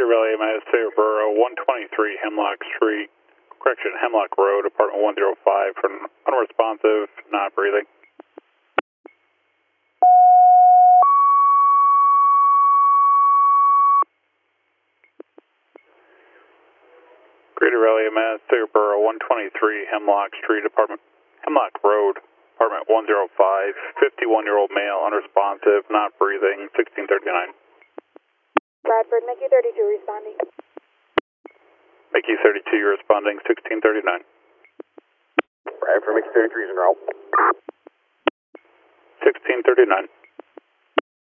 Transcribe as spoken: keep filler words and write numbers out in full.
Greater Valley M S, Borough, one twenty-three Hemlock Street, correction, Hemlock Road, apartment one oh five, for unresponsive, not breathing. Greater Valley M S, Borough, one twenty-three Hemlock Street, apartment, Hemlock Road, apartment one oh five, fifty-one-year-old male, unresponsive, not breathing, sixteen thirty-nine. Bradford, Mickey thirty-two responding. Mickey thirty-two, you're responding, sixteen thirty-nine. Bradford, Mickey thirty-three is en route. sixteen thirty-nine.